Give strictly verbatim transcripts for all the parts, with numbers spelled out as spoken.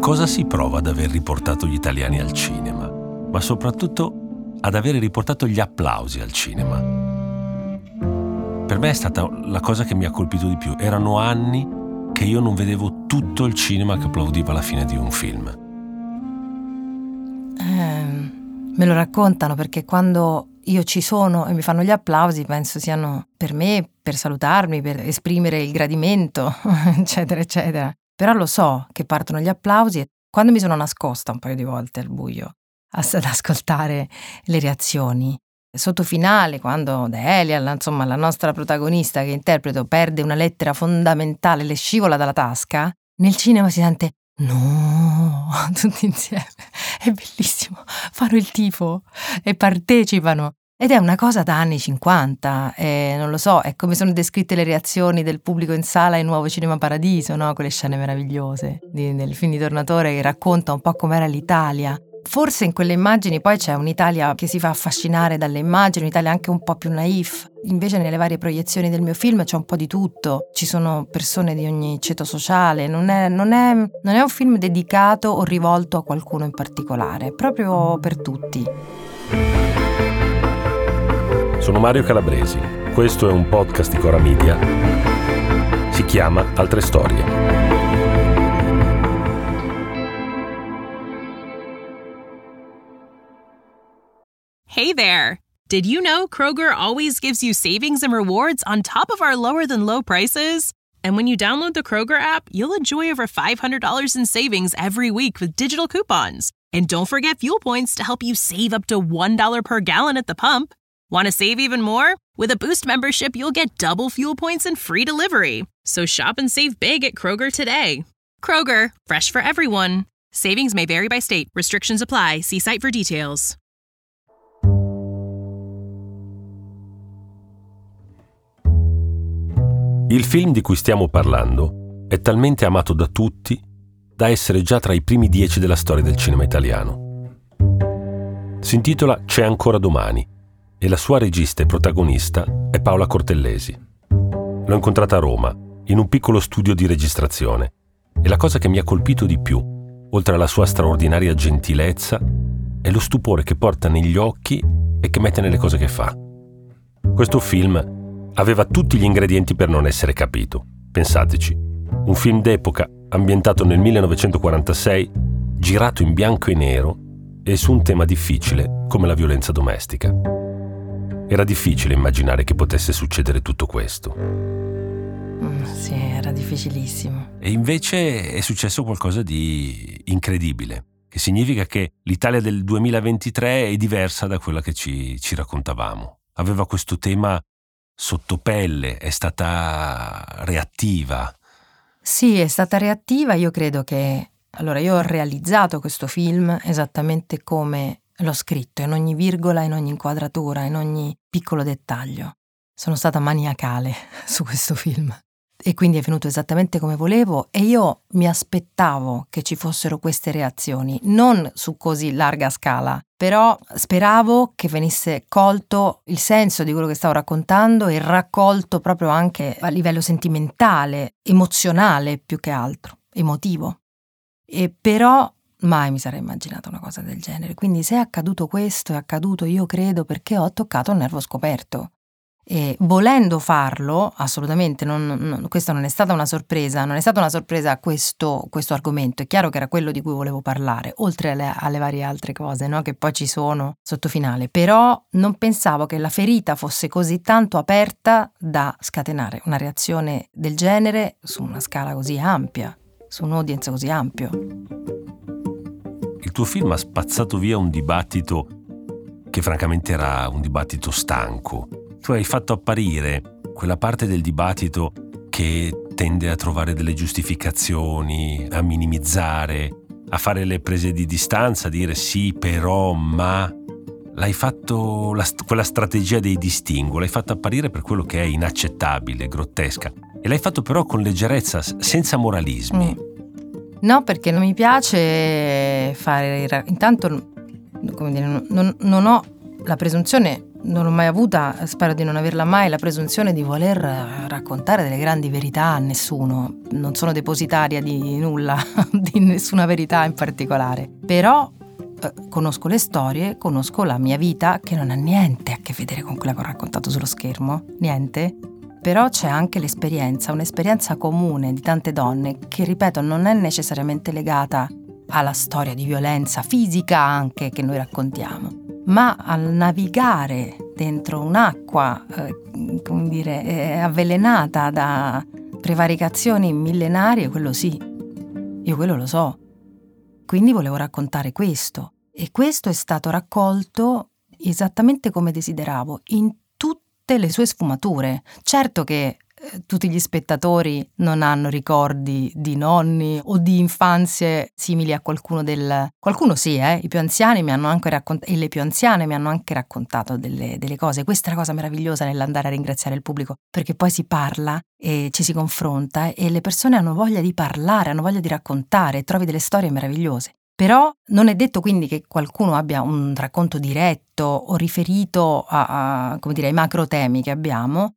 cosa si prova ad aver riportato gli italiani al cinema, ma soprattutto ad avere riportato gli applausi al cinema. Per me è stata la cosa che mi ha colpito di più. Erano anni che io non vedevo tutto il cinema che applaudiva alla fine di un film. Eh, me lo raccontano, perché quando io ci sono e mi fanno gli applausi penso siano per me, per salutarmi, per esprimere il gradimento, eccetera, eccetera. Però lo so che partono gli applausi e quando mi sono nascosta un paio di volte al buio ad ascoltare le reazioni, sotto finale, quando Delia, insomma la nostra protagonista che interpreto, perde una lettera fondamentale, le scivola dalla tasca, nel cinema si sente no, tutti insieme, è bellissimo, fanno il tifo e partecipano. Ed è una cosa da anni cinquanta, e non lo so, è come sono descritte le reazioni del pubblico in sala in Nuovo Cinema Paradiso, no? Quelle scene meravigliose di, del film di Tornatore che racconta un po' com'era l'Italia. Forse in quelle immagini poi c'è un'Italia che si fa affascinare dalle immagini, un'Italia anche un po' più naif. Invece nelle varie proiezioni del mio film c'è un po' di tutto, ci sono persone di ogni ceto sociale, non è, non è, non è un film dedicato o rivolto a qualcuno in particolare, è proprio per tutti. Sono Mario Calabresi, questo è un podcast di Cora Media, si chiama Altre Storie. Hey there! Did you know Kroger always gives you savings and rewards on top of our lower-than-low prices? And when you download the Kroger app, you'll enjoy over five hundred dollars in savings every week with digital coupons. And don't forget fuel points to help you save up to one dollar per gallon at the pump. Want to save even more? With a Boost membership, you'll get double fuel points and free delivery. So shop and save big at Kroger today. Kroger, fresh for everyone. Savings may vary by state. Restrictions apply. See site for details. Il film di cui stiamo parlando è talmente amato da tutti da essere già tra i primi dieci della storia del cinema italiano. Si intitola C'è ancora domani e la sua regista e protagonista è Paola Cortellesi. L'ho incontrata a Roma, in un piccolo studio di registrazione, e la cosa che mi ha colpito di più, oltre alla sua straordinaria gentilezza, è lo stupore che porta negli occhi e che mette nelle cose che fa. Questo film aveva tutti gli ingredienti per non essere capito. Pensateci, un film d'epoca ambientato nel millenovecentoquarantasei, girato in bianco e nero e su un tema difficile come la violenza domestica. Era difficile immaginare che potesse succedere tutto questo. Mm, sì, era difficilissimo. E invece è successo qualcosa di incredibile, che significa che l'Italia del duemilaventitré è diversa da quella che ci, ci raccontavamo. Aveva questo tema sotto pelle, è stata reattiva. Sì, è stata reattiva. Io credo che... Allora, io ho realizzato questo film esattamente come l'ho scritto, in ogni virgola, in ogni inquadratura, in ogni piccolo dettaglio. Sono stata maniacale su questo film. E quindi è venuto esattamente come volevo e io mi aspettavo che ci fossero queste reazioni, non su così larga scala, però speravo che venisse colto il senso di quello che stavo raccontando e raccolto proprio anche a livello sentimentale, emozionale più che altro, emotivo. E però mai mi sarei immaginata una cosa del genere, quindi se è accaduto questo, è accaduto io credo perché ho toccato un nervo scoperto. E volendo farlo, assolutamente, non, non, questa non è stata una sorpresa, non è stata una sorpresa questo, questo argomento, è chiaro che era quello di cui volevo parlare, oltre alle, alle varie altre cose, no, che poi ci sono sotto finale, però non pensavo che la ferita fosse così tanto aperta da scatenare una reazione del genere su una scala così ampia, su un audience così ampio. Il tuo film ha spazzato via un dibattito che francamente era un dibattito stanco. Tu hai fatto apparire quella parte del dibattito che tende a trovare delle giustificazioni, a minimizzare, a fare le prese di distanza, a dire sì, però, ma... L'hai fatto, la, quella strategia dei distinguo, l'hai fatto apparire per quello che è inaccettabile, grottesca. E l'hai fatto però con leggerezza, senza moralismi. Mm. No, perché non mi piace fare... Intanto, come dire, non, non ho la presunzione... non l'ho mai avuta, spero di non averla mai, la presunzione di voler raccontare delle grandi verità a nessuno. Non sono depositaria di nulla, di nessuna verità in particolare. Però eh, conosco le storie, conosco la mia vita, che non ha niente a che vedere con quella che ho raccontato sullo schermo, niente. Però c'è anche l'esperienza, un'esperienza comune di tante donne che, ripeto, non è necessariamente legata alla storia di violenza fisica anche che noi raccontiamo, ma al navigare dentro un'acqua, eh, come dire, eh, avvelenata da prevaricazioni millenarie, quello sì, io quello lo so. Quindi volevo raccontare questo, e questo è stato raccolto esattamente come desideravo, in tutte le sue sfumature. Certo che eh, tutti gli spettatori non hanno ricordi di nonni o di infanzie simili a qualcuno del... Qualcuno sì, eh, i più anziani mi hanno anche raccontato, e le più anziane mi hanno anche raccontato delle, delle cose. Questa è la cosa meravigliosa nell'andare a ringraziare il pubblico, perché poi si parla e ci si confronta e le persone hanno voglia di parlare, hanno voglia di raccontare, e trovi delle storie meravigliose. Però non è detto quindi che qualcuno abbia un racconto diretto o riferito a, a come dire, ai macro temi che abbiamo,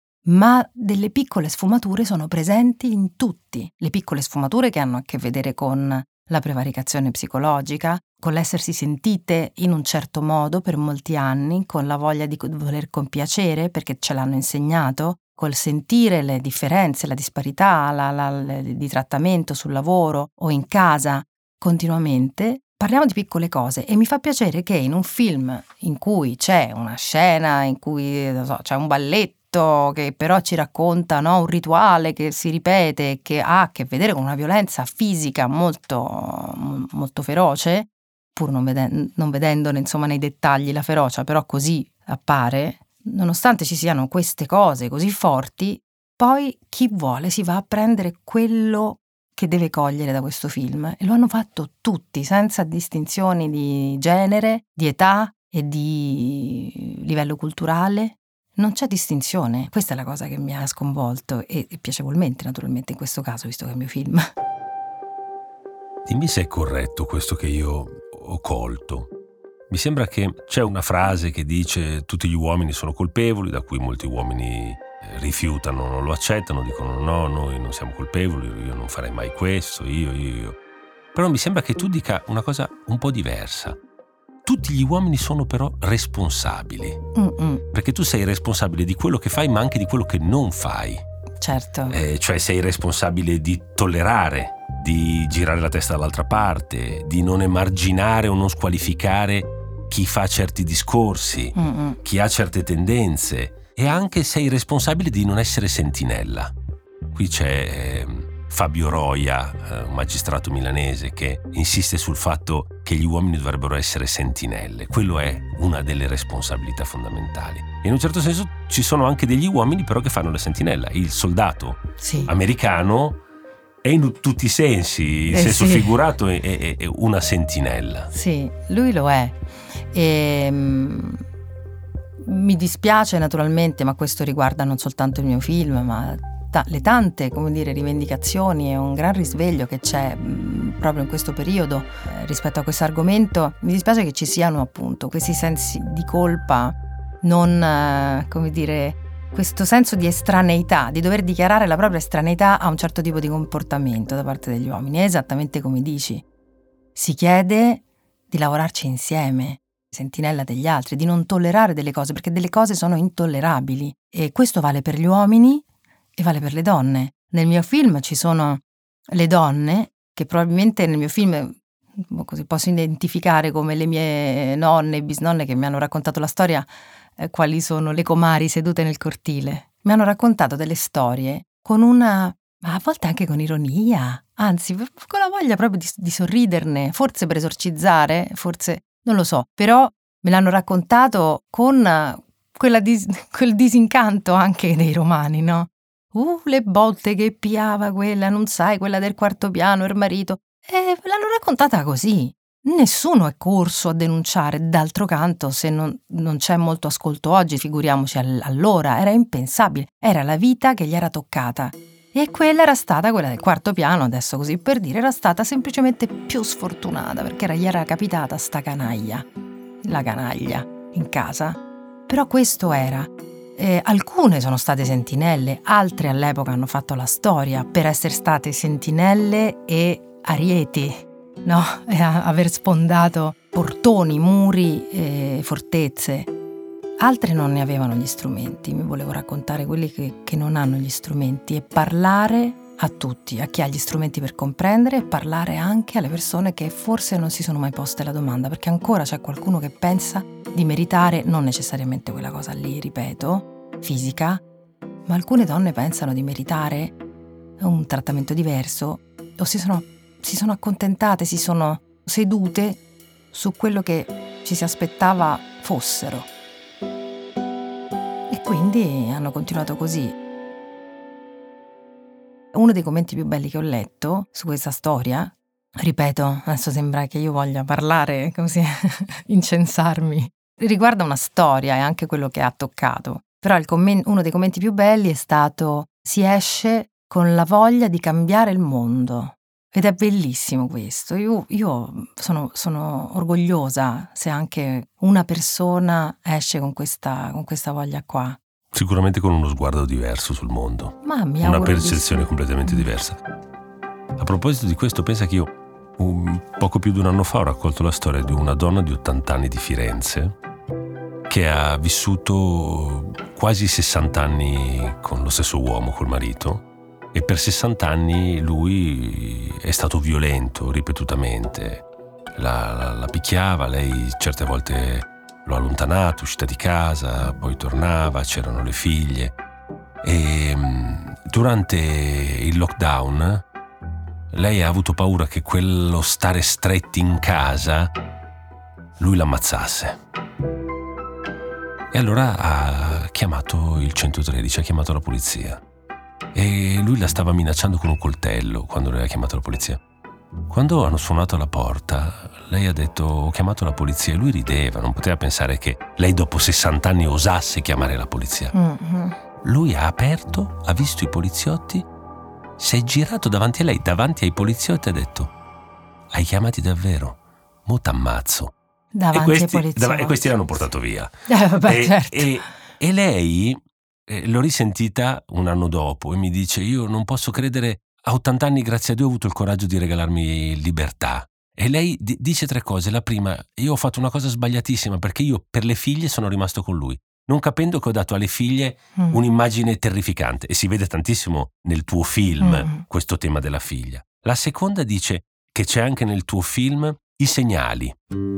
ma delle piccole sfumature sono presenti in tutti. Le piccole sfumature che hanno a che vedere con la prevaricazione psicologica, con l'essersi sentite in un certo modo per molti anni, con la voglia di voler compiacere perché ce l'hanno insegnato, col sentire le differenze, la disparità la, la, la, di trattamento sul lavoro o in casa continuamente. Parliamo di piccole cose e mi fa piacere che in un film in cui c'è una scena, in cui non so, c'è un balletto che però ci racconta, no, un rituale che si ripete, che ha a che vedere con una violenza fisica molto, molto feroce, pur non, vede- non vedendone insomma nei dettagli la ferocia, però così appare, nonostante ci siano queste cose così forti, poi chi vuole si va a prendere quello che deve cogliere da questo film, e lo hanno fatto tutti, senza distinzioni di genere, di età e di livello culturale. Non c'è distinzione. Questa è la cosa che mi ha sconvolto e, e piacevolmente, naturalmente, in questo caso, visto che è il mio film. Dimmi se è corretto questo che io ho colto. Mi sembra che c'è una frase che dice tutti gli uomini sono colpevoli, da cui molti uomini rifiutano, non lo accettano, dicono no, noi non siamo colpevoli, io non farei mai questo, io, io, io. Però mi sembra che tu dica una cosa un po' diversa. Tutti gli uomini sono però responsabili. Mm-mm. Perché tu sei responsabile di quello che fai, ma anche di quello che non fai. Certo. Eh, cioè sei responsabile di tollerare, di girare la testa dall'altra parte, di non emarginare o non squalificare chi fa certi discorsi, Mm-mm. chi ha certe tendenze. E anche sei responsabile di non essere sentinella. Qui c'è eh, Fabio Roia, eh, un magistrato milanese, che insiste sul fatto che gli uomini dovrebbero essere sentinelle. Quello è una delle responsabilità fondamentali. E in un certo senso ci sono anche degli uomini però che fanno la sentinella. Il soldato sì. americano è in tutti i sensi, in eh senso sì. figurato, è, è, è una sentinella. Sì, lui lo è. E... mi dispiace naturalmente, ma questo riguarda non soltanto il mio film, ma ta- le tante, come dire, rivendicazioni e un gran risveglio che c'è mh, proprio in questo periodo eh, rispetto a questo argomento. Mi dispiace che ci siano appunto questi sensi di colpa, non, eh, come dire, questo senso di estraneità, di dover dichiarare la propria estraneità a un certo tipo di comportamento da parte degli uomini. È esattamente come dici. Si chiede di lavorarci insieme, sentinella degli altri, di non tollerare delle cose, perché delle cose sono intollerabili. E questo vale per gli uomini e vale per le donne. Nel mio film ci sono le donne, che probabilmente nel mio film così posso identificare come le mie nonne e bisnonne che mi hanno raccontato la storia, eh, quali sono le comari sedute nel cortile. Mi hanno raccontato delle storie con una, a volte anche con ironia, anzi con la voglia proprio di, di sorriderne, forse per esorcizzare, forse... non lo so, però me l'hanno raccontato con quella dis- quel disincanto anche dei romani, no? Uh, le botte che piava quella, non sai, quella del quarto piano, il marito. E l'hanno raccontata così. Nessuno è corso a denunciare. D'altro canto, se non, non c'è molto ascolto oggi, figuriamoci allora, era impensabile. Era la vita che gli era toccata. E quella era stata, quella del quarto piano, adesso così per dire, era stata semplicemente più sfortunata, perché era, gli era capitata sta canaglia, la canaglia, in casa. Però questo era. Eh, alcune sono state sentinelle, altre all'epoca hanno fatto la storia per essere state sentinelle e arieti, no? E a- aver sfondato portoni, muri e fortezze. Altre non ne avevano gli strumenti. Mi volevo raccontare quelli che, che non hanno gli strumenti e parlare a tutti, a chi ha gli strumenti per comprendere, e parlare anche alle persone che forse non si sono mai poste la domanda, perché ancora c'è qualcuno che pensa di meritare non necessariamente quella cosa lì, ripeto, fisica, ma alcune donne pensano di meritare un trattamento diverso o si sono, si sono accontentate, si sono sedute su quello che ci si aspettava fossero. E quindi hanno continuato così. Uno dei commenti più belli che ho letto su questa storia, ripeto, adesso sembra che io voglia parlare, così, incensarmi, riguarda una storia e anche quello che ha toccato. Però il comment- uno dei commenti più belli è stato: si esce con la voglia di cambiare il mondo. Ed è bellissimo questo. Io, io sono, sono orgogliosa se anche una persona esce con questa, con questa voglia qua. Sicuramente con uno sguardo diverso sul mondo. Ma mi Una auguro di percezione sì. completamente diversa. A proposito di questo, pensa che io un poco più di un anno fa ho raccolto la storia di una donna di ottanta anni di Firenze che ha vissuto quasi sessanta anni con lo stesso uomo, col marito, e per sessanta anni lui è stato violento ripetutamente. La, la, la picchiava, lei certe volte l'ho allontanato, uscita di casa, poi tornava, c'erano le figlie. E durante il lockdown lei ha avuto paura che quello stare stretti in casa lui l'ammazzasse. E allora ha chiamato il centotredici, ha chiamato la polizia. E lui la stava minacciando con un coltello quando lei ha chiamato la polizia. Quando hanno suonato alla porta, lei ha detto: ho chiamato la polizia, e lui rideva, non poteva pensare che lei dopo sessanta anni osasse chiamare la polizia. Mm-hmm. Lui ha aperto, ha visto i poliziotti, si è girato davanti a lei, davanti ai poliziotti, e ha detto: hai chiamati davvero? Mo t'ammazzo. Davanti e questi, ai poliziotti. dav- e questi l'hanno portato via. Eh, vabbè, e, certo. e, e lei eh, l'ho risentita un anno dopo e mi dice: io non posso credere, a ottanta anni grazie a Dio ho avuto il coraggio di regalarmi libertà. E lei d- dice tre cose. La prima: io ho fatto una cosa sbagliatissima perché io per le figlie sono rimasto con lui, non capendo che ho dato alle figlie Mm. un'immagine terrificante, e si vede tantissimo nel tuo film Mm. questo tema della figlia. La seconda dice che c'è anche nel tuo film i segnali.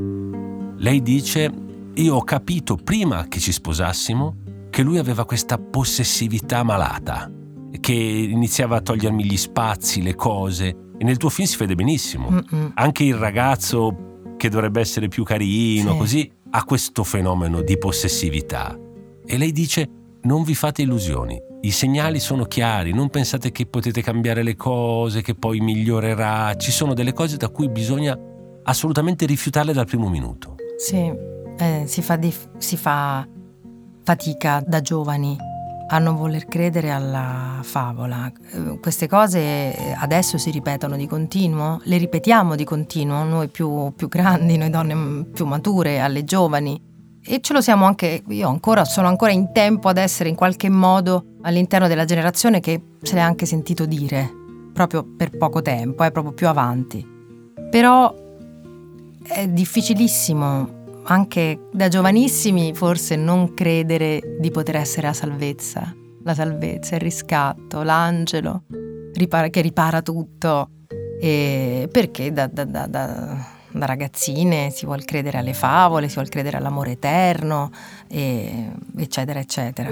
Lei dice: io ho capito prima che ci sposassimo che lui aveva questa possessività malata, che iniziava a togliermi gli spazi, le cose, e nel tuo film si vede benissimo. Mm-mm. Anche il ragazzo che dovrebbe essere più carino, Sì. così, ha questo fenomeno di possessività. E lei dice: non vi fate illusioni, i segnali sono chiari, non pensate che potete cambiare le cose, che poi migliorerà. Ci sono delle cose da cui bisogna assolutamente rifiutarle dal primo minuto. Sì, eh, si fa, dif- si fa fatica da giovani a non voler credere alla favola. Eh, queste cose adesso si ripetono di continuo, le ripetiamo di continuo, noi più, più grandi, noi donne più mature, alle giovani. E ce lo siamo anche, io ancora sono ancora in tempo ad essere in qualche modo all'interno della generazione che se l'è anche sentito dire, proprio per poco tempo, è eh, proprio più avanti. Però è difficilissimo, anche da giovanissimi, forse non credere di poter essere la salvezza, la salvezza, il riscatto, l'angelo ripara, che ripara tutto, e perché da, da, da, da, da ragazzine si vuol credere alle favole, si vuol credere all'amore eterno, e, eccetera, eccetera.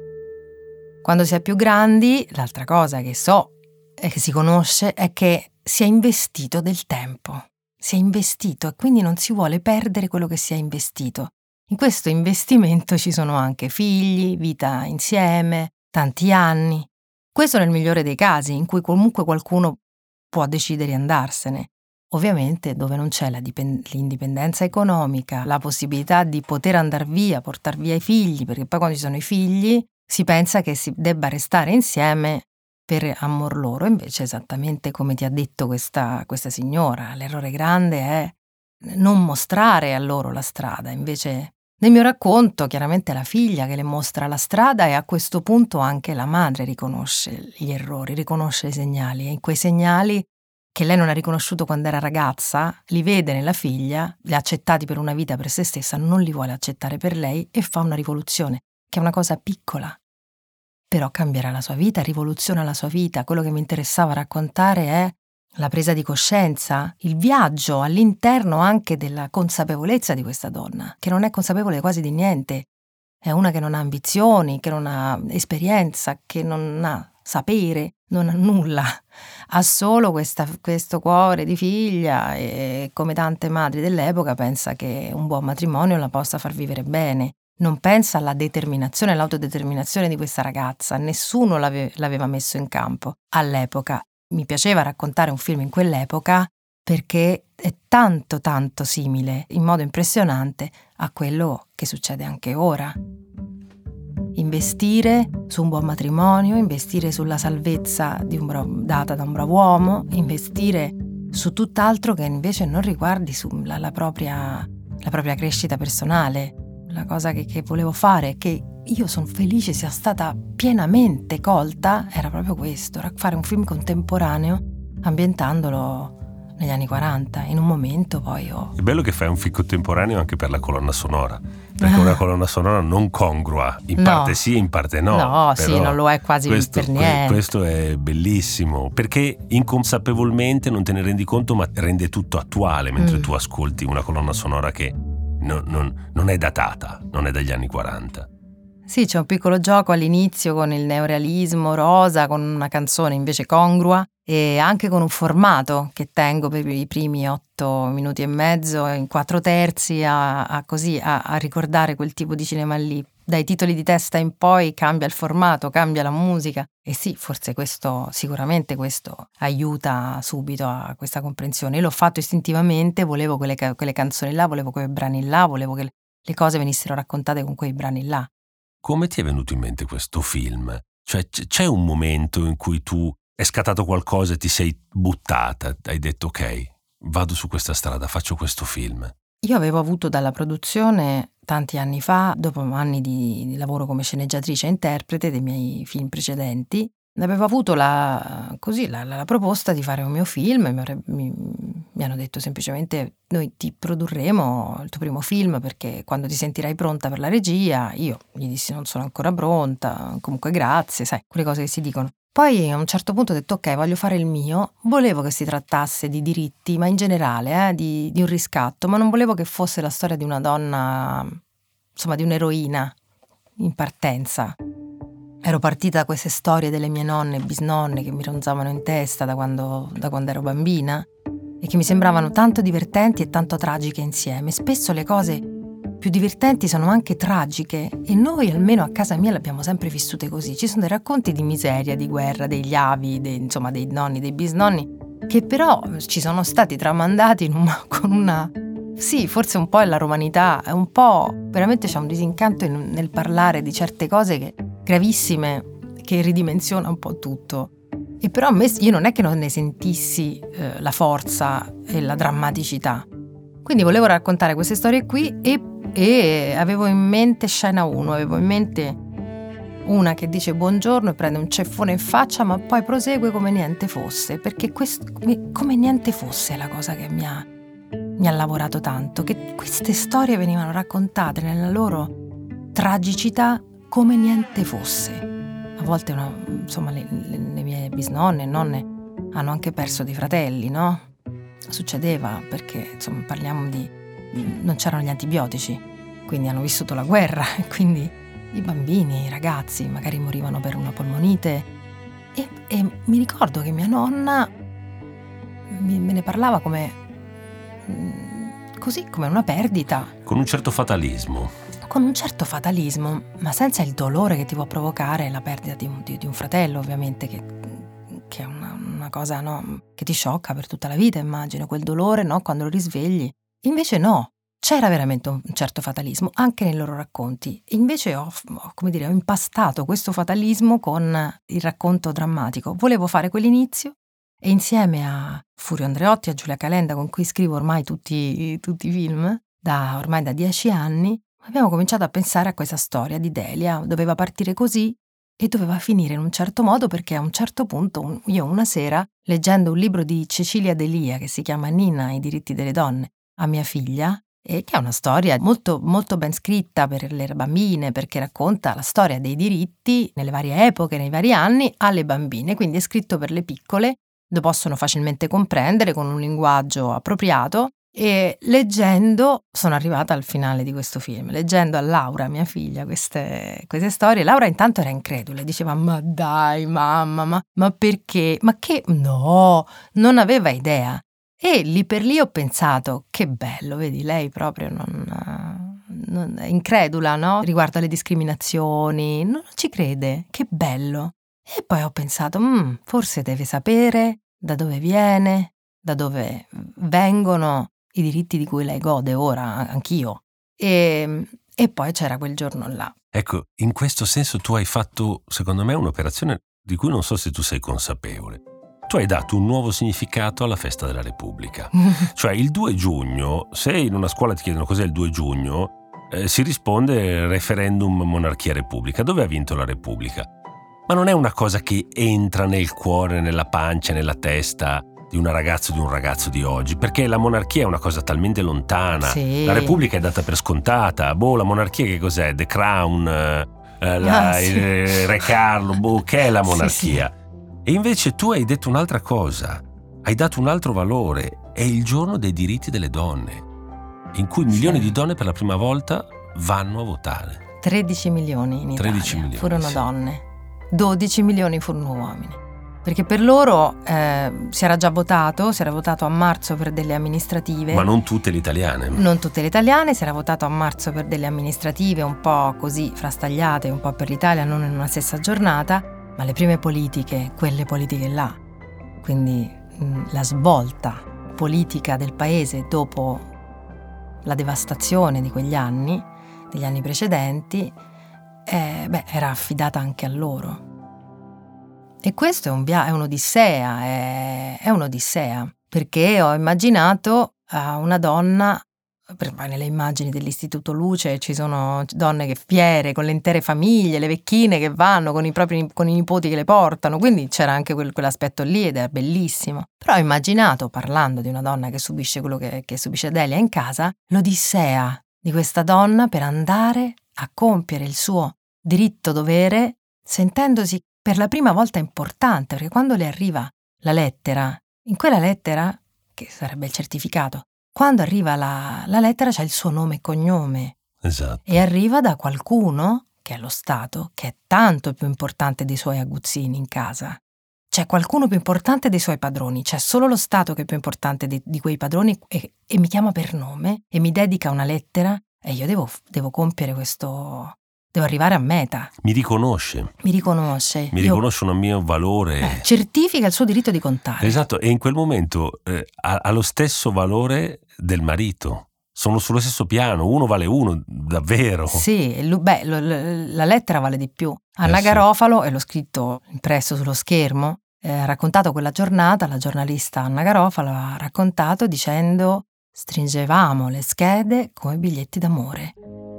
Quando si è più grandi, l'altra cosa che so e che si conosce è che si è investito del tempo. Si è investito e quindi non si vuole perdere quello che si è investito. In questo investimento ci sono anche figli, vita insieme, tanti anni. Questo nel migliore dei casi, in cui comunque qualcuno può decidere di andarsene. Ovviamente dove non c'è la dipend- l'indipendenza economica, la possibilità di poter andare via, portare via i figli, perché poi quando ci sono i figli si pensa che si debba restare insieme per amor loro, invece esattamente come ti ha detto questa, questa signora, l'errore grande è non mostrare a loro la strada, invece Nel mio racconto chiaramente è la figlia che le mostra la strada e a questo punto anche la madre riconosce gli errori, riconosce i segnali e in quei segnali che lei non ha riconosciuto quando era ragazza, li vede nella figlia, li ha accettati per una vita per se stessa, non li vuole accettare per lei e fa una rivoluzione, che è una cosa piccola. Però cambierà la sua vita, rivoluziona la sua vita. Quello che mi interessava raccontare è la presa di coscienza, il viaggio all'interno anche della consapevolezza di questa donna, che non è consapevole quasi di niente. È una che non ha ambizioni, che non ha esperienza, che non ha sapere, non ha nulla. Ha solo questa, questo cuore di figlia e, come tante madri dell'epoca, pensa che un buon matrimonio la possa far vivere bene. Non pensa alla determinazione, all'autodeterminazione di questa ragazza. Nessuno l'ave, l'aveva messo in campo all'epoca. Mi piaceva raccontare un film in quell'epoca perché è tanto tanto simile, in modo impressionante, a quello che succede anche ora. Investire su un buon matrimonio, investire sulla salvezza di un bra- data da un bravo uomo, investire su tutt'altro che invece non riguardi sulla, la, propria, la propria crescita personale. La cosa che, che volevo fare, che io sono felice sia stata pienamente colta, era proprio questo, fare un film contemporaneo ambientandolo negli anni quaranta, in un momento poi ho... È bello che fai un film contemporaneo anche per la colonna sonora, perché è una colonna sonora non congrua, in no. parte sì, in parte no. No, sì, non lo è quasi questo, per niente. Questo è bellissimo, perché inconsapevolmente non te ne rendi conto, ma rende tutto attuale mentre mm. tu ascolti una colonna sonora che non, non, non è datata, non è dagli anni quaranta. Sì, c'è un piccolo gioco all'inizio con il neorealismo rosa, con una canzone invece congrua e anche con un formato che tengo per i primi otto minuti e mezzo in quattro terzi a, a così a, a ricordare quel tipo di cinema lì. Dai titoli di testa in poi cambia il formato, cambia la musica e sì, forse questo, sicuramente questo aiuta subito a questa comprensione. Io l'ho fatto istintivamente, volevo quelle, quelle canzoni là, volevo quei brani là, volevo che le cose venissero raccontate con quei brani là. Come ti è venuto in mente questo film? Cioè c'è un momento in cui tu è scattato qualcosa e ti sei buttata, hai detto ok, vado su questa strada, faccio questo film. Io avevo avuto dalla produzione tanti anni fa, dopo anni di, di lavoro come sceneggiatrice e interprete dei miei film precedenti, avevo avuto la, così, la, la, la proposta di fare un mio film e mi, mi, mi hanno detto semplicemente noi ti produrremo il tuo primo film perché quando ti sentirai pronta per la regia, io gli dissi non sono ancora pronta, comunque grazie, sai, quelle cose che si dicono. Poi a un certo punto ho detto ok, voglio fare il mio, volevo che si trattasse di diritti, ma in generale eh, di, di un riscatto, ma non volevo che fosse la storia di una donna, insomma di un'eroina in partenza. Ero partita da queste storie delle mie nonne e bisnonne che mi ronzavano in testa da quando, da quando ero bambina e che mi sembravano tanto divertenti e tanto tragiche insieme. Spesso le cose più divertenti sono anche tragiche e noi almeno a casa mia le abbiamo sempre vissute così. Ci sono dei racconti di miseria, di guerra, degli avi, dei, insomma dei nonni, dei bisnonni, che però ci sono stati tramandati in una, con una... Sì, forse un po' è la romanità, è un po'... veramente c'è un disincanto in, nel parlare di certe cose che, gravissime, che ridimensiona un po' tutto. E però a me, io non è che non ne sentissi eh, la forza e la drammaticità. Quindi volevo raccontare queste storie qui e, e avevo in mente scena uno, avevo in mente una che dice buongiorno e prende un ceffone in faccia ma poi prosegue come niente fosse, perché questo, come niente fosse è la cosa che mi ha, mi ha lavorato tanto, che queste storie venivano raccontate nella loro tragicità come niente fosse. A volte una, insomma le, le, le mie bisnonne e nonne hanno anche perso dei fratelli, no? Succedeva perché insomma parliamo di non c'erano gli antibiotici, quindi hanno vissuto la guerra e quindi i bambini, i ragazzi magari morivano per una polmonite e, e mi ricordo che mia nonna mi, me ne parlava come così, come una perdita, con un certo fatalismo con un certo fatalismo, ma senza il dolore che ti può provocare la perdita di un, di, di un fratello, ovviamente, che, che è una, una cosa, no, che ti sciocca per tutta la vita, immagino, quel dolore, no, quando lo risvegli. Invece no, c'era veramente un certo fatalismo, anche nei loro racconti. Invece ho, ho, come dire, ho impastato questo fatalismo con il racconto drammatico. Volevo fare quell'inizio e insieme a Furio Andreotti, a Giulia Calenda, con cui scrivo ormai tutti, tutti i film, da ormai da dieci anni, abbiamo cominciato a pensare a questa storia di Delia. Doveva partire così e doveva finire in un certo modo, perché a un certo punto io una sera, leggendo un libro di Cecilia D'Elia che si chiama Nina, i diritti delle donne, a mia figlia, e che è una storia molto, molto ben scritta per le bambine, perché racconta la storia dei diritti nelle varie epoche, nei vari anni, alle bambine, quindi è scritto per le piccole, lo possono facilmente comprendere con un linguaggio appropriato. E leggendo sono arrivata al finale di questo film, leggendo a Laura, mia figlia, queste, queste storie. Laura intanto era incredula, diceva: ma dai mamma, ma, ma perché? Ma che? No, non aveva idea. E lì per lì ho pensato: che bello, vedi, lei proprio non, non è incredula, no? Riguardo alle discriminazioni, non ci crede, che bello. E poi ho pensato, mm, forse deve sapere da dove viene, da dove vengono i diritti di cui lei gode ora, anch'io. E, e poi c'era quel giorno là. Ecco, in questo senso tu hai fatto, secondo me, un'operazione di cui non so se tu sei consapevole. Tu hai dato un nuovo significato alla festa della Repubblica. Cioè il due giugno, se in una scuola ti chiedono cos'è il due giugno, eh, si risponde referendum monarchia-repubblica. Dove ha vinto la Repubblica? Ma non è una cosa che entra nel cuore, nella pancia, nella testa di una ragazza o di un ragazzo di oggi, perché la monarchia è una cosa talmente lontana. Sì. La Repubblica è data per scontata. Boh, la monarchia che cos'è? The Crown, eh, la, Ah, sì. il Re Carlo, boh, che è la monarchia? Sì, sì. E invece tu hai detto un'altra cosa, hai dato un altro valore, è il giorno dei diritti delle donne, in cui milioni Sì. di donne per la prima volta vanno a votare. tredici milioni in Italia tredici milioni, furono sì. donne, dodici milioni furono uomini. Perché per loro eh, si era già votato, si era votato a marzo per delle amministrative. Ma non tutte le italiane. Non tutte le italiane, si era votato a marzo per delle amministrative un po' così frastagliate, un po' per l'Italia, non in una stessa giornata, ma le prime politiche, quelle politiche là, quindi mh, la svolta politica del paese dopo la devastazione di quegli anni, degli anni precedenti, eh, beh, era affidata anche a loro. E questo è, un via- è un'odissea, è, è un'odissea, perché ho immaginato a una donna, per, nelle immagini dell'Istituto Luce ci sono donne che fiere, con le intere famiglie, le vecchine che vanno con i propri con i nipoti che le portano, quindi c'era anche quel, quell'aspetto lì ed è bellissimo. Però ho immaginato, parlando di una donna che subisce quello che, che subisce Delia in casa, l'odissea di questa donna per andare a compiere il suo diritto-dovere sentendosi per la prima volta importante, perché quando le arriva la lettera, in quella lettera, che sarebbe il certificato, quando arriva la, la lettera c'è il suo nome e cognome. Esatto. E arriva da qualcuno, che è lo Stato, che è tanto più importante dei suoi aguzzini in casa. C'è qualcuno più importante dei suoi padroni, c'è solo lo Stato che è più importante di, di quei padroni e, e mi chiama per nome e mi dedica una lettera e io devo, devo compiere questo... Devo arrivare a meta. Mi riconosce. Mi riconosce. Mi Io- riconosce un mio valore. eh, certifica il suo diritto di contare. Esatto, e in quel momento eh, ha, ha lo stesso valore del marito. Sono sullo stesso piano, uno vale uno, davvero. Sì, lu- beh, lo- lo- la lettera vale di più. Anna Eh sì. Garofalo, e l'ho scritto impresso sullo schermo, eh, ha raccontato quella giornata, la giornalista Anna Garofalo ha raccontato dicendo: stringevamo le schede come biglietti d'amore.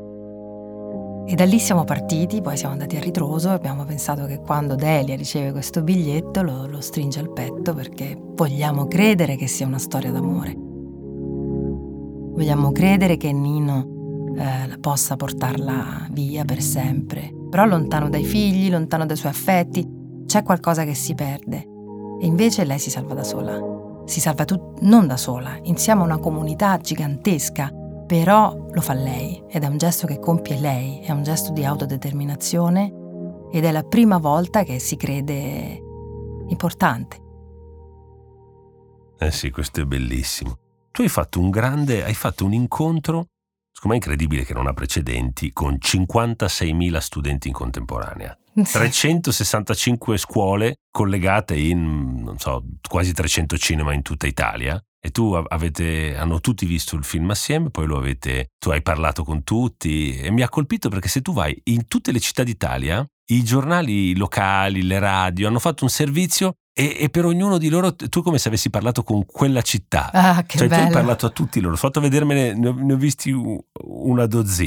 E da lì siamo partiti, poi siamo andati a ritroso e abbiamo pensato che quando Delia riceve questo biglietto lo, lo stringe al petto perché vogliamo credere che sia una storia d'amore. Vogliamo credere che Nino eh, possa portarla via per sempre. Però lontano dai figli, lontano dai suoi affetti, c'è qualcosa che si perde. E invece lei si salva da sola. Si salva tut- non da sola, insieme a una comunità gigantesca. Però lo fa lei ed è un gesto che compie lei, è un gesto di autodeterminazione ed è la prima volta che si crede importante. Eh sì, questo è bellissimo. Tu hai fatto un grande, hai fatto un incontro, secondo me incredibile che non ha precedenti, con cinquantaseimila studenti in contemporanea. trecentosessantacinque scuole collegate in, non so, quasi trecento cinema in tutta Italia. E tu avete, hanno tutti visto il film assieme, poi lo avete, tu hai parlato con tutti e mi ha colpito perché se tu vai in tutte le città d'Italia, i giornali locali, le radio hanno fatto un servizio e, e per ognuno di loro tu è come se avessi parlato con quella città. Ah, che cioè bello. tu hai parlato a tutti loro, ho fatto vedermene, ne ho, ne ho visti una dozzina.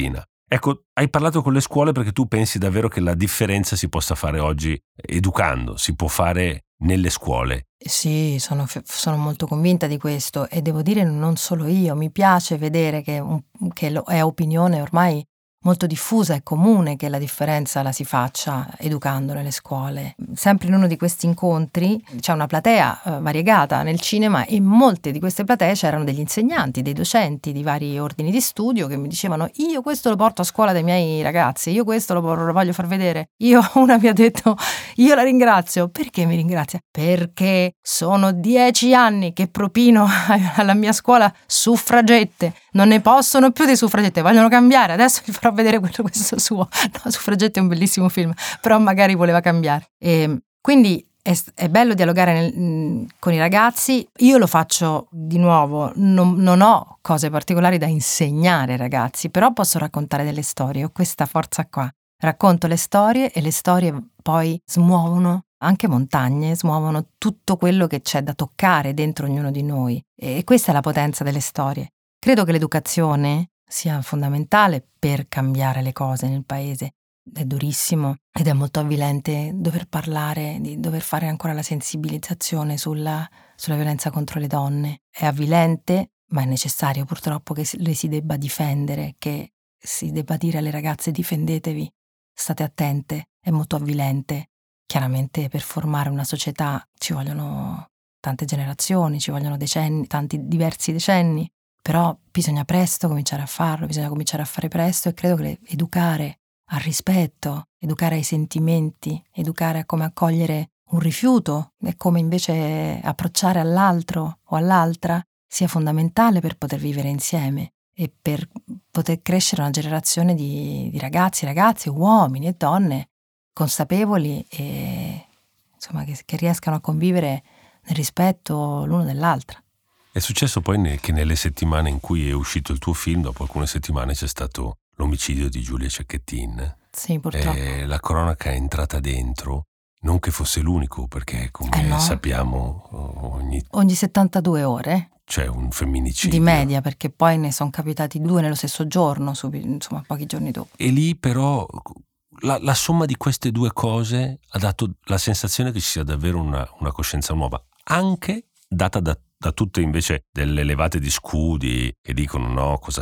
Ecco, hai parlato con le scuole perché tu pensi davvero che la differenza si possa fare oggi educando, si può fare nelle scuole. Sì, sono, sono molto convinta di questo e devo dire non solo io, mi piace vedere che, un, che è opinione ormai molto diffusa e comune che la differenza la si faccia educando nelle scuole. Sempre in uno di questi incontri c'è una platea eh, variegata nel cinema e in molte di queste platee c'erano degli insegnanti, dei docenti di vari ordini di studio che mi dicevano io questo lo porto a scuola dai miei ragazzi, io questo lo, lo voglio far vedere. Io una mi ha detto io la ringrazio. Perché mi ringrazia? Perché sono dieci anni che propino alla mia scuola suffragette, non ne possono più di suffragette, vogliono cambiare, adesso vi farò vedere quello questo suo. No, Suffragette è un bellissimo film, però magari voleva cambiare. E quindi è, è bello dialogare nel, con i ragazzi. Io lo faccio di nuovo, non, non ho cose particolari da insegnare ai ragazzi, però posso raccontare delle storie, ho questa forza qua. Racconto le storie e le storie poi smuovono anche montagne, smuovono tutto quello che c'è da toccare dentro ognuno di noi. E questa è la potenza delle storie. Credo che l'educazione sia fondamentale per cambiare le cose nel paese. È durissimo ed è molto avvilente dover parlare, di dover fare ancora la sensibilizzazione sulla, sulla violenza contro le donne. È avvilente, ma è necessario purtroppo che le si debba difendere, che si debba dire alle ragazze difendetevi, state attente, è molto avvilente. Chiaramente per formare una società ci vogliono tante generazioni, ci vogliono decenni, tanti diversi decenni. Però bisogna presto cominciare a farlo, bisogna cominciare a fare presto e credo che educare al rispetto, educare ai sentimenti, educare a come accogliere un rifiuto e come invece approcciare all'altro o all'altra sia fondamentale per poter vivere insieme e per poter crescere una generazione di, di ragazzi, ragazze, uomini e donne consapevoli e insomma che, che riescano a convivere nel rispetto l'uno dell'altra. È successo poi che nelle settimane in cui è uscito il tuo film, dopo alcune settimane c'è stato l'omicidio di Giulia Cecchettin. Sì, purtroppo. E la cronaca è entrata dentro, non che fosse l'unico, perché come eh no. sappiamo ogni... ogni settantadue ore c'è un femminicidio. Di media, perché poi ne sono capitati due nello stesso giorno, insomma pochi giorni dopo. E lì però la, la somma di queste due cose ha dato la sensazione che ci sia davvero una, una coscienza nuova, anche data da da tutte invece delle levate di scudi che dicono no, cosa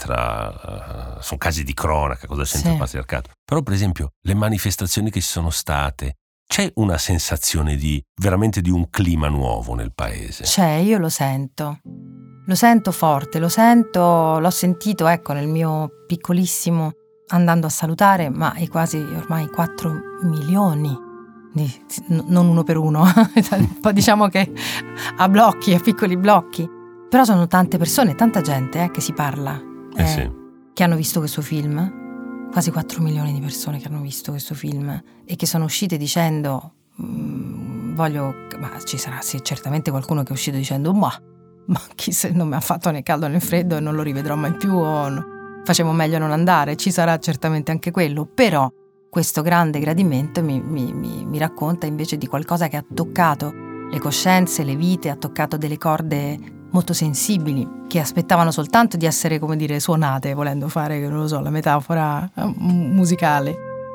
c'entra, uh, sono casi di cronaca, cosa c'entra sì. il patriarcato. Però per esempio le manifestazioni che ci sono state, c'è una sensazione di veramente di un clima nuovo nel paese? C'è, io lo sento, lo sento forte, lo sento, l'ho sentito ecco nel mio piccolissimo andando a salutare, ma è quasi ormai quattro milioni. Non uno per uno, diciamo che a blocchi, a piccoli blocchi, però sono tante persone, tanta gente eh, che si parla, eh, eh sì. che hanno visto questo film, quasi quattro milioni di persone che hanno visto questo film e che sono uscite dicendo mmm, voglio, ma ci sarà sì, certamente qualcuno che è uscito dicendo ma, ma chi se non mi ha fatto né caldo né freddo e non lo rivedrò mai più o no, facevo meglio non andare, ci sarà certamente anche quello, però questo grande gradimento mi, mi, mi, mi racconta invece di qualcosa che ha toccato le coscienze, le vite, ha toccato delle corde molto sensibili che aspettavano soltanto di essere, come dire, suonate, volendo fare, non lo so, la metafora musicale.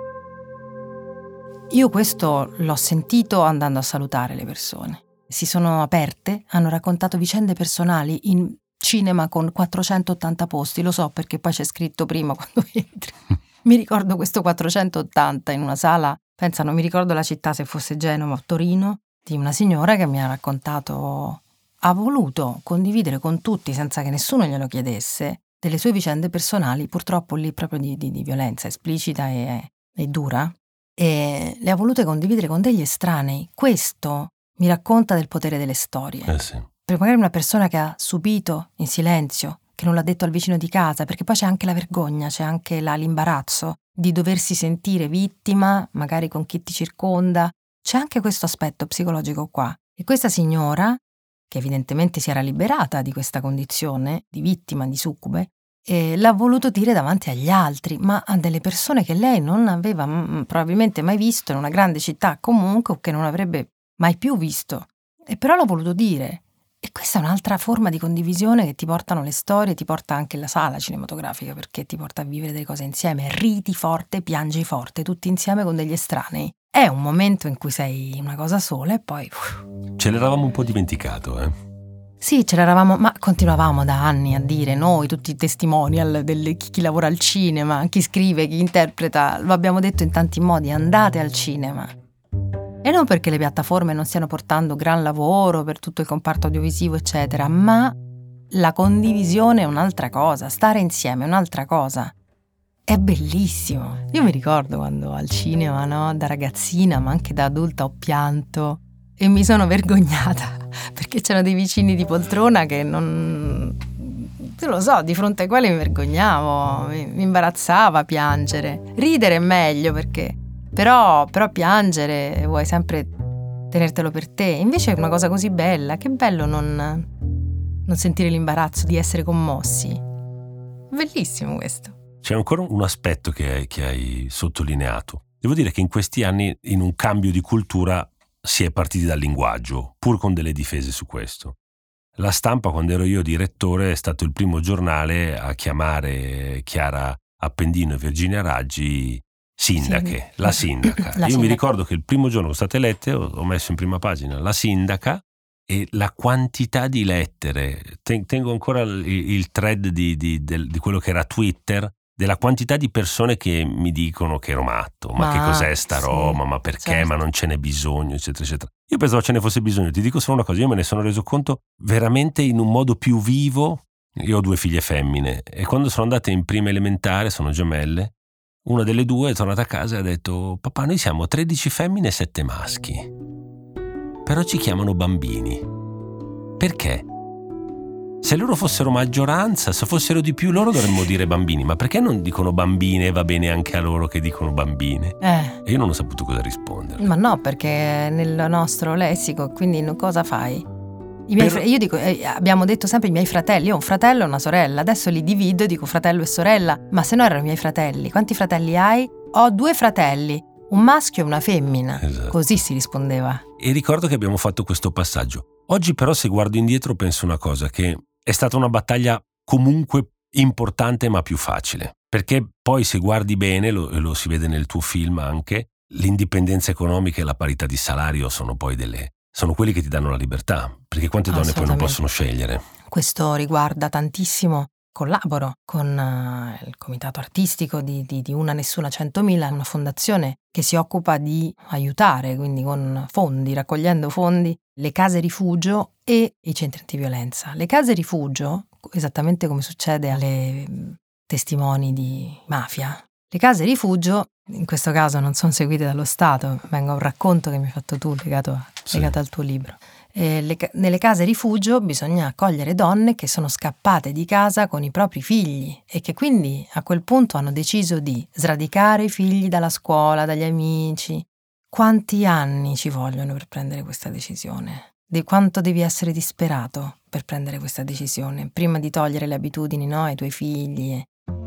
Io questo l'ho sentito andando a salutare le persone. Si sono aperte, hanno raccontato vicende personali in cinema con quattrocentottanta posti, lo so perché poi c'è scritto prima quando entri. Mi ricordo questo quattrocentottanta in una sala, pensa, non mi ricordo la città, se fosse Genova o Torino, di una signora che mi ha raccontato, ha voluto condividere con tutti, senza che nessuno glielo chiedesse, delle sue vicende personali, purtroppo lì proprio di, di, di violenza esplicita e, e dura, e le ha volute condividere con degli estranei. Questo mi racconta del potere delle storie. Eh sì. Per magari una persona che ha subito in silenzio, che non l'ha detto al vicino di casa, perché poi c'è anche la vergogna, c'è anche la, l'imbarazzo di doversi sentire vittima, magari con chi ti circonda. C'è anche questo aspetto psicologico qua. E questa signora, che evidentemente si era liberata di questa condizione di vittima, di succube, e l'ha voluto dire davanti agli altri, ma a delle persone che lei non aveva m- probabilmente mai visto in una grande città comunque, o che non avrebbe mai più visto. E però l'ha voluto dire. E questa è un'altra forma di condivisione che ti portano le storie, ti porta anche la sala cinematografica, perché ti porta a vivere delle cose insieme, ridi forte, piangi forte, tutti insieme con degli estranei. È un momento in cui sei una cosa sola e poi... Uff. Ce l'eravamo un po' dimenticato, eh? Sì, ce l'eravamo, ma continuavamo da anni a dire, noi, tutti i testimonial di chi lavora al cinema, chi scrive, chi interpreta, lo abbiamo detto in tanti modi, andate al cinema. E non perché le piattaforme non stiano portando gran lavoro per tutto il comparto audiovisivo, eccetera, ma la condivisione è un'altra cosa, stare insieme è un'altra cosa. È bellissimo. Io mi ricordo quando al cinema, no, da ragazzina, ma anche da adulta, ho pianto e mi sono vergognata perché c'erano dei vicini di poltrona che non... non lo so, di fronte ai quali mi vergognavo, mi, mi imbarazzava piangere. Ridere è meglio perché... Però, però piangere vuoi sempre tenertelo per te. Invece è una cosa così bella, che bello non, non sentire l'imbarazzo di essere commossi. Bellissimo questo. C'è ancora un aspetto che hai, che hai sottolineato. Devo dire che in questi anni, in un cambio di cultura, si è partiti dal linguaggio, pur con delle difese su questo. La Stampa, quando ero io direttore, è stato il primo giornale a chiamare Chiara Appendino e Virginia Raggi sindache, sì. la sindaca. La io sindaca. Mi ricordo che il primo giorno che sono state lette ho, ho messo in prima pagina la sindaca e la quantità di lettere, tengo ancora il, il thread di, di, del, di quello che era Twitter, della quantità di persone che mi dicono che ero matto, ma, ma che cos'è sta sì, roba, ma perché, certo. ma non ce n'è bisogno, eccetera, eccetera. Io pensavo ce ne fosse bisogno, ti dico solo una cosa, io me ne sono reso conto veramente in un modo più vivo. Io ho due figlie femmine e quando sono andate in prima elementare, sono gemelle, una delle due è tornata a casa e ha detto: papà, noi siamo tredici femmine e sette maschi, però ci chiamano bambini. Perché? Se loro fossero maggioranza, se fossero di più, loro dovremmo dire bambini. Ma perché non dicono bambine e va bene anche a loro che dicono bambine? Eh. E io non ho saputo cosa rispondere. Ma no, perché nel nostro lessico, quindi cosa fai? I miei per... fr- io dico, eh, abbiamo detto sempre i miei fratelli, io ho un fratello e una sorella, adesso li divido e dico fratello e sorella, ma se no erano i miei fratelli. Quanti fratelli hai? Ho due fratelli, un maschio e una femmina. Esatto. Così si rispondeva. E ricordo che abbiamo fatto questo passaggio. Oggi però, se guardo indietro, penso una cosa, che è stata una battaglia comunque importante ma più facile, perché poi se guardi bene, lo, lo si vede nel tuo film anche, l'indipendenza economica e la parità di salario sono poi delle... sono quelli che ti danno la libertà, perché quante donne poi non possono scegliere? Questo riguarda tantissimo, collaboro con uh, il comitato artistico di, di, di Una Nessuna Centomila, una fondazione che si occupa di aiutare, quindi con fondi, raccogliendo fondi, le case rifugio e i centri antiviolenza. Le case rifugio, esattamente come succede alle testimoni di mafia, le case rifugio in questo caso non sono seguite dallo Stato, vengo a un racconto che mi hai fatto tu legato, a, sì. legato al tuo libro. Eh, le, nelle case rifugio bisogna accogliere donne che sono scappate di casa con i propri figli e che quindi a quel punto hanno deciso di sradicare i figli dalla scuola, dagli amici. Quanti anni ci vogliono per prendere questa decisione? Di quanto devi essere disperato per prendere questa decisione, prima di togliere le abitudini, no, ai tuoi figli.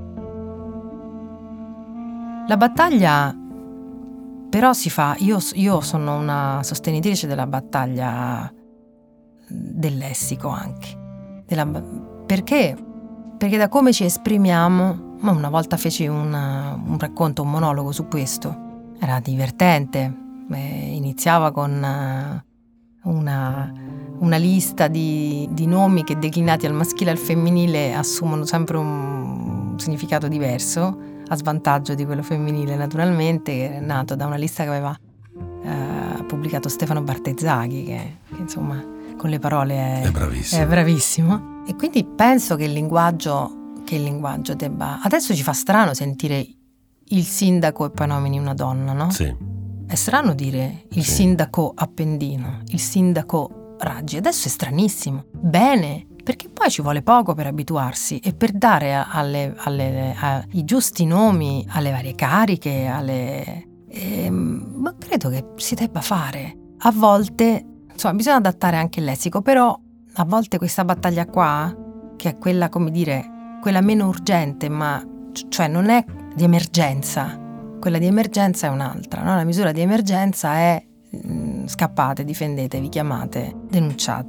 La battaglia però si fa, io, io sono una sostenitrice della battaglia del lessico anche, della, perché? Perché da come ci esprimiamo, ma una volta feci una, un racconto, un monologo su questo, era divertente, eh, iniziava con una, una, una lista di, di nomi che declinati al maschile e al femminile assumono sempre un significato diverso, a svantaggio di quello femminile naturalmente, che è nato da una lista che aveva eh, pubblicato Stefano Bartezzaghi, che, che insomma con le parole è, è bravissimo. È bravissimo. E quindi penso che il linguaggio, che il linguaggio debba... Adesso ci fa strano sentire il sindaco e poi nomini una donna, no? Sì. È strano dire il sì. sindaco Appendino, il sindaco Raggi. Adesso è stranissimo. Bene, perché poi ci vuole poco per abituarsi e per dare alle, alle, ai giusti nomi alle varie cariche, alle... Eh, ma credo che si debba fare. A volte, insomma, bisogna adattare anche il lessico, però a volte questa battaglia qua, che è quella, come dire, quella meno urgente, ma cioè non è di emergenza, quella di emergenza è un'altra, no? La misura di emergenza è mh, scappate, difendetevi, chiamate, denunciate.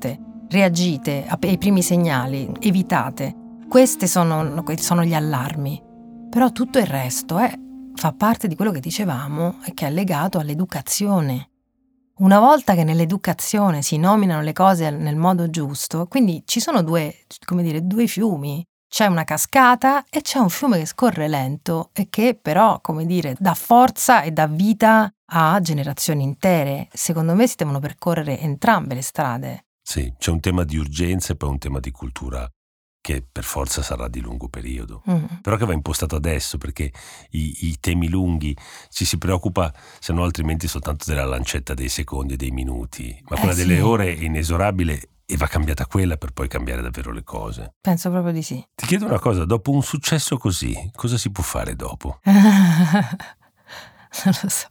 reagite ai primi segnali, evitate. Questi sono, sono gli allarmi. Però tutto il resto è, fa parte di quello che dicevamo e che è legato all'educazione. Una volta che nell'educazione si nominano le cose nel modo giusto, quindi ci sono due, come dire, due fiumi. C'è una cascata e c'è un fiume che scorre lento e che però, come dire, dà forza e dà vita a generazioni intere. Secondo me si devono percorrere entrambe le strade. Sì, c'è un tema di urgenza e poi un tema di cultura che per forza sarà di lungo periodo, mm. però che va impostato adesso, perché i, i temi lunghi ci si preoccupa, se no altrimenti soltanto della lancetta dei secondi e dei minuti, ma quella eh sì. delle ore è inesorabile e va cambiata quella per poi cambiare davvero le cose. Penso proprio di sì. Ti chiedo una cosa, dopo un successo così, cosa si può fare dopo? Non lo so.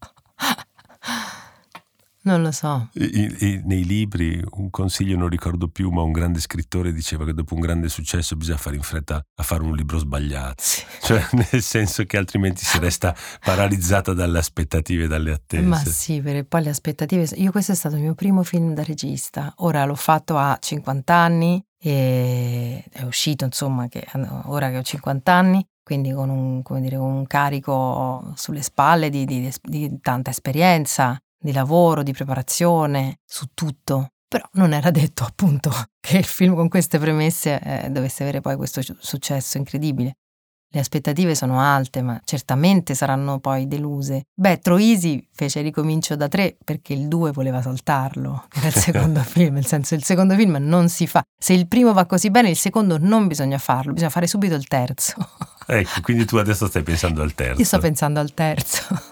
Non lo so. I, i, nei libri, un consiglio non ricordo più, ma un grande scrittore diceva che dopo un grande successo bisogna fare in fretta a fare un libro sbagliato. Sì. Cioè, nel senso che altrimenti si resta paralizzata dalle aspettative e dalle attese. Ma sì, perché poi le aspettative... Io questo è stato il mio primo film da regista. Ora l'ho fatto a cinquanta anni e è uscito, insomma, che ora che ho cinquanta anni, quindi con un, come dire, un carico sulle spalle di, di, di tanta esperienza, di lavoro, di preparazione, su tutto. Però non era detto, appunto, che il film con queste premesse eh, dovesse avere poi questo successo incredibile. Le aspettative sono alte, ma certamente saranno poi deluse. Beh, Troisi fece Ricomincio da tre perché il due voleva saltarlo, che era il secondo film, nel senso il secondo film non si fa. Se il primo va così bene, il secondo non bisogna farlo, bisogna fare subito il terzo. Ecco, quindi tu adesso stai pensando al terzo. Io sto pensando al terzo.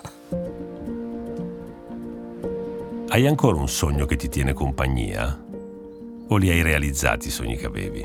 Hai ancora un sogno che ti tiene compagnia? O li hai realizzati i sogni che avevi?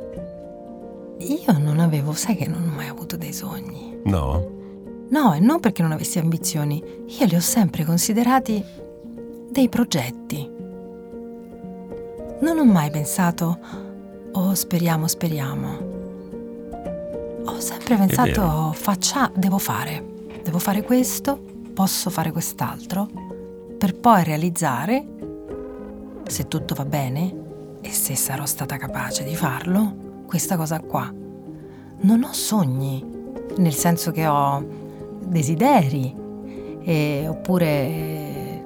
Io non avevo, sai che non ho mai avuto dei sogni. No? No, e non perché non avessi ambizioni. Io li ho sempre considerati dei progetti. Non ho mai pensato, oh speriamo, speriamo. Ho sempre pensato, faccia, devo fare. Devo fare questo, posso fare quest'altro. Per poi realizzare, se tutto va bene e se sarò stata capace di farlo, questa cosa qua. Non ho sogni, nel senso che ho desideri, e, oppure...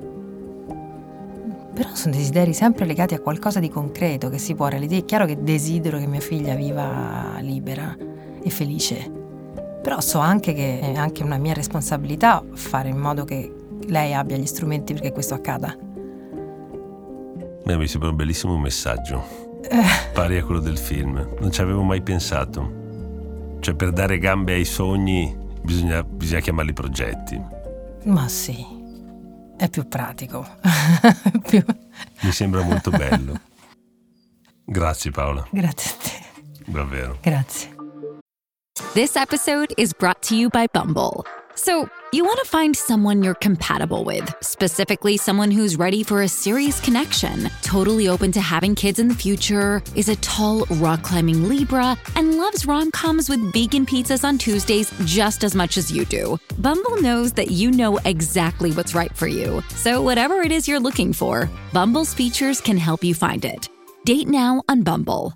Però sono desideri sempre legati a qualcosa di concreto che si può realizzare. È chiaro che desidero che mia figlia viva libera e felice, però so anche che è anche una mia responsabilità fare in modo che lei abbia gli strumenti perché questo accada. Beh, mi sembra un bellissimo messaggio, eh. pari a quello del film. Non ci avevo mai pensato. Cioè, per dare gambe ai sogni bisogna, bisogna chiamarli progetti. Ma sì, è più pratico. più... Mi sembra molto bello. Grazie Paola. Grazie a te. Davvero. Grazie. This episode is brought to you by Bumble. So, you want to find someone you're compatible with, specifically someone who's ready for a serious connection, totally open to having kids in the future, is a tall, rock-climbing Libra, and loves rom-coms with vegan pizzas on Tuesdays just as much as you do. Bumble knows that you know exactly what's right for you. So whatever it is you're looking for, Bumble's features can help you find it. Date now on Bumble.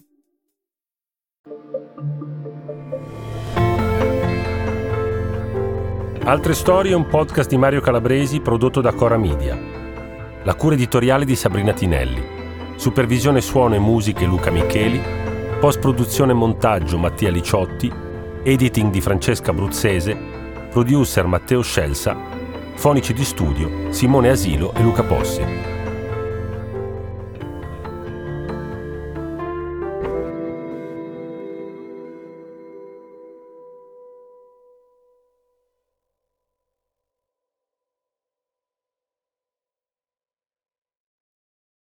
Altre storie è un podcast di Mario Calabresi prodotto da Cora Media. La cura editoriale di Sabrina Tinelli. Supervisione suono e musiche Luca Micheli. Post-produzione e montaggio Mattia Liciotti. Editing di Francesca Bruzzese. Producer Matteo Scelsa. Fonici di studio Simone Asilo e Luca Possi.